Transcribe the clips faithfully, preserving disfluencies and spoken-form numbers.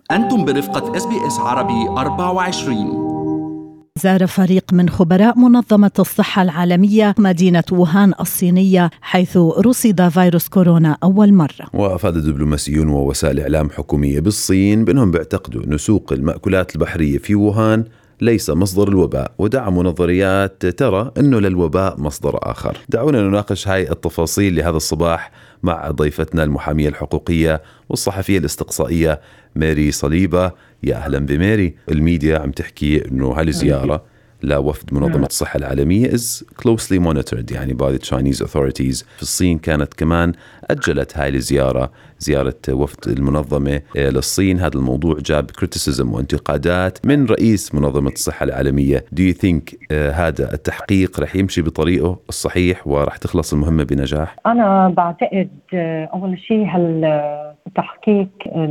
أنتم برفقة إس بي إس عربي أربعة وعشرين. زار فريق من خبراء منظمة الصحة العالمية مدينة ووهان الصينية حيث رصد فيروس كورونا أول مرة. وأفاد دبلوماسيون ووسائل إعلام حكومية بالصين بأنهم بيعتقدوا أن سوق المأكولات البحرية في ووهان ليس مصدر الوباء، ودعموا نظريات ترى أنه للوباء مصدر آخر. دعونا نناقش هاي التفاصيل لهذا الصباح مع ضيفتنا المحامية الحقوقية والصحفية الاستقصائية ماري صليبة. يا أهلا بماري. الميديا عم تحكي أنه هالزيارة لوفد منظمة الصحة العالمية is closely monitored يعني by the Chinese authorities. في الصين كانت كمان أجلت هاي الزيارة، زيارة وفد المنظمة للصين. هذا الموضوع جاب criticism وانتقادات من رئيس منظمة الصحة العالمية. Do you think uh, هذا التحقيق رح يمشي بطريقه الصحيح ورح تخلص المهمة بنجاح؟ أنا بعتقد أول شيء هالتحقيق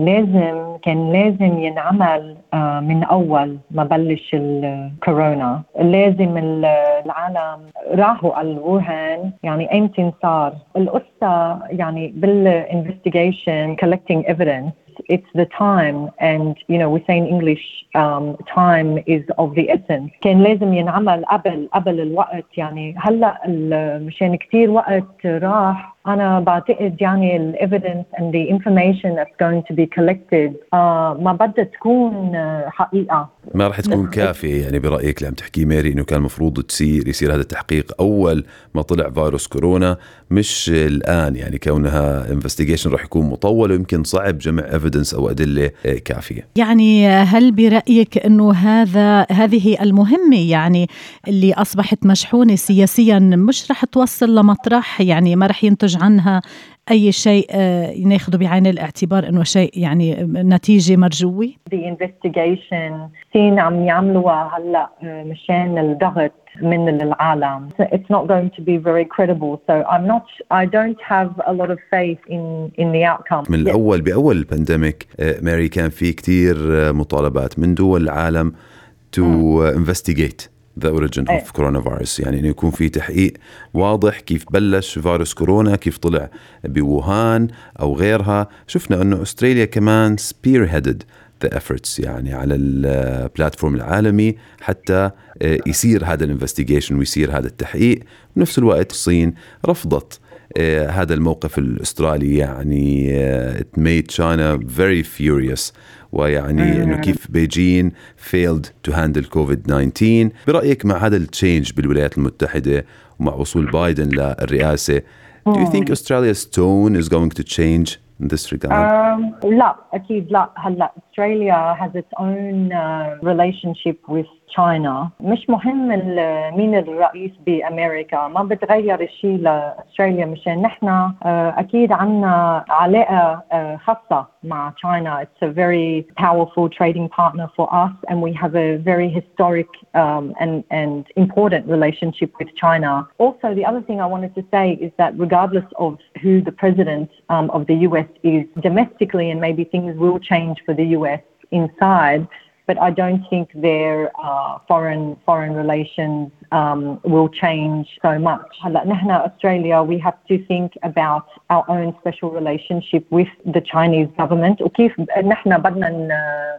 لازم كان لازم ينعمل من أول ما بلش الكورونا. لازم العالم راحوا على ووهان يعني أيمتى صار القصة يعني بالinvestigation collecting evidence. It's the time, and you know we say in English um, time is of the essence. كان لازم ينعمل قبل قبل الوقت يعني هلا مشان كتير وقت راح. أنا بعتقد يعني ال evidence and the information that's going to be collected uh, ما بدها تكون حقيقة، ما راح تكون كافية. يعني برأيك اللي عم تحكي ماري إنه كان مفروض تصير يصير هذا التحقيق أول ما طلع فيروس كورونا مش الآن، يعني كونها investigation راح يكون مطول ويمكن صعب جمع evidence أو أدلة كافية. يعني هل برأيك إنه هذا هذه المهمة يعني اللي أصبحت مشحونة سياسيا مش راح توصل لمطرح يعني ما راح ينتج عنها أي شيء ناخده بعين الاعتبار إنه شيء يعني نتيجة مرجوة؟ The investigation سين عم يعملوها هلا مشان الضغط من العالم. It's not going to be very credible, so I'm not. I don't have a lot of faith in in the outcome. من الأول بأول البانديميك ماري كان في كتير مطالبات من دول العالم to investigate the origin of coronavirus، يعني إنه يكون في تحقيق واضح كيف بلش فيروس كورونا، كيف طلع بووهان أو غيرها. شفنا إنه أستراليا كمان spearheaded the efforts يعني على البلاتفورم العالمي حتى يصير هذا الانفستيجيشن ويصير هذا التحقيق. بنفس الوقت الصين رفضت هذا الموقف الأسترالي، يعني it made China very furious، ويعني إنه كيف بيجين failed to handle كوفيد تسعة عشر. برأيك مع هذا التشينج بالولايات المتحدة ومع وصول بايدن للرئاسة do you think Australia's tone is going to change in this regard? Um, لا أكيد لا. هلا Australia has its own uh, relationship with China. مش مهم مين الرئيس بأمريكا، ما بتغير الشيء لأستراليا مشان نحن uh, أكيد عنا علاقة uh, خاصة مع China. It's a very powerful trading partner for us, and we have a very historic um, and, and important relationship with China. Also, the other thing I wanted to say is that regardless of who the president um, of the U S is domestically, and maybe things will change for the U S inside, but I don't think their uh, foreign foreign relations um, will change so much. هلا نحن Australia, we have to think about our own special relationship with the Chinese government وكيف نحن بدنا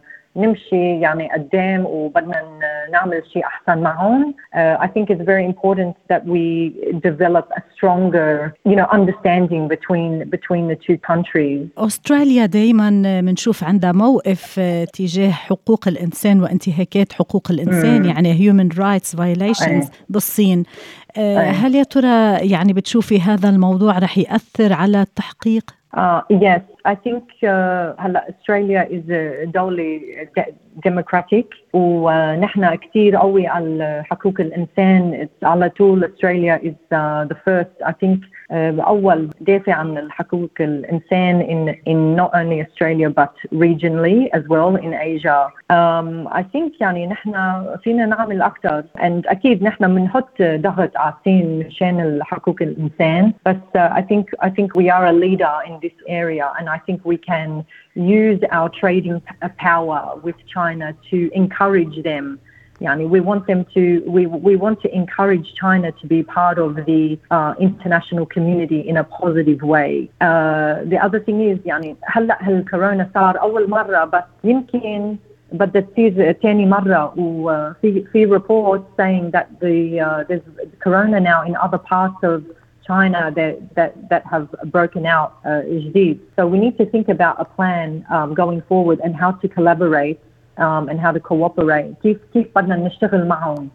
نمشي يعني قدام وبدنا نعمل شيء أحسن معهم. Uh, I think it's very important that we develop a stronger, you know, understanding between between the two countries. أستراليا دايما منشوف عندها موقف تجاه حقوق الإنسان وانتهاكات حقوق الإنسان mm. يعني human rights violations بالصين. uh, هل يا ترى يعني بتشوفي هذا الموضوع رح يأثر على التحقيق؟ Uh, yes, I think هلا uh, Australia is a دولة democratic ونحن كتير قوي على حقوق الإنسان. على طول Australia is uh, the first, I think uh, أول دافع عن الحقوق الإنسان in in not only Australia but regionally as well in Asia. Um, I think يعني نحن فينا نعمل أكتر، and أكيد نحن بنحط ضغط على الصين مشان الحقوق الإنسان. بس uh, I think I think we are a leader in this area, and I think we can use our trading power with China to encourage them Yani, we want them to, we, we want to encourage China to be part of the uh, international community in a positive way. Uh, the other thing is, يعني هلأ هالكورونا صار أول مرة بس يمكن بدها تصير تاني مرة وفي في reports saying that the uh, there's corona now in other parts of China that that that have broken out uh, جديد. So we need to think about a plan um, going forward and how to collaborate um, and how to cooperate. كيف كيف بدنا نشتغل معهم.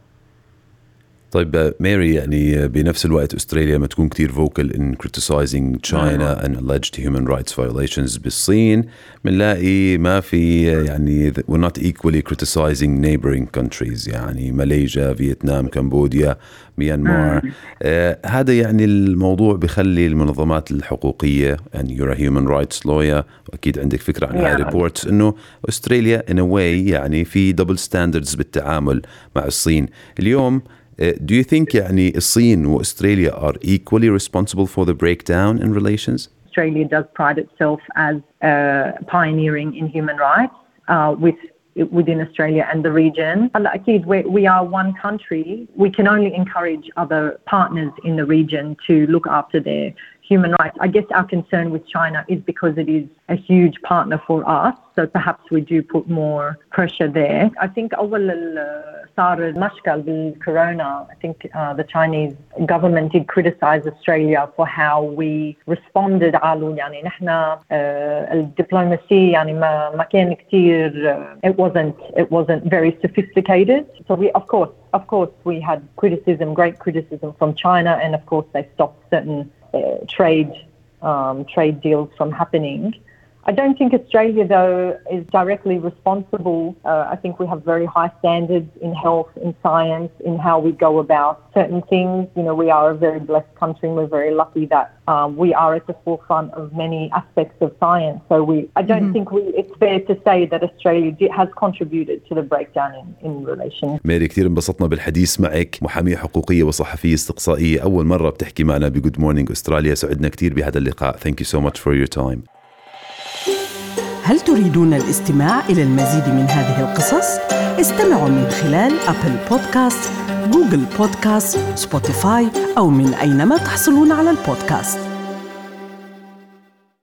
طيب ماري، يعني بنفس الوقت أستراليا ما تكون كتير vocal in criticizing China and alleged human rights violations بالصين، منلاقي ما في يعني we're not equally criticizing neighboring countries يعني ماليزيا، فيتنام، كمبوديا، ميانمار. آه هذا يعني الموضوع بخلي المنظمات الحقوقية and you're a human rights lawyer وأكيد عندك فكرة عن هاي reports إنه أستراليا in a way يعني في double standards بالتعامل مع الصين. اليوم Uh, do you think يعني الصين وأستراليا are equally responsible for the breakdown in relations? Australia does pride itself as uh, pioneering in human rights uh, with within Australia and the region. أكيد we, we are one country. We can only encourage other partners in the region to look after their human rights. I guess our concern with China is because it is a huge partner for us, so perhaps we do put more pressure there. I think أول صار المشكل بالكورونا, I think uh, the Chinese government did criticize Australia for how we responded. قالوا يعني نحن uh, الدبلوماسية يعني ما ما كان كتير uh, it wasn't it wasn't very sophisticated. So we of course of course we had criticism, great criticism from China, and of course they stopped certain Uh, trade um, trade deals from happening. I don't think Australia, though, is directly responsible. Uh, I think we have very high standards in health, in science, in how we go about certain things. You know, we are a very blessed country and we're very lucky that um, we are at the forefront of many aspects of science. So we, I don't mm-hmm. think we, it's fair to say that Australia has contributed to the breakdown in, in relations. ماري، كثير انبسطنا بالحديث معك، محامية حقوقية وصحفية استقصائية، أول مرة بتحكي معنا بجود مورنينج أستراليا. سعدنا كثير بهذا اللقاء. Thank you so much for your time. هل تريدون الاستماع إلى المزيد من هذه القصص؟ استمعوا من خلال أبل بودكاست، جوجل بودكاست، سبوتيفاي أو من أينما تحصلون على البودكاست.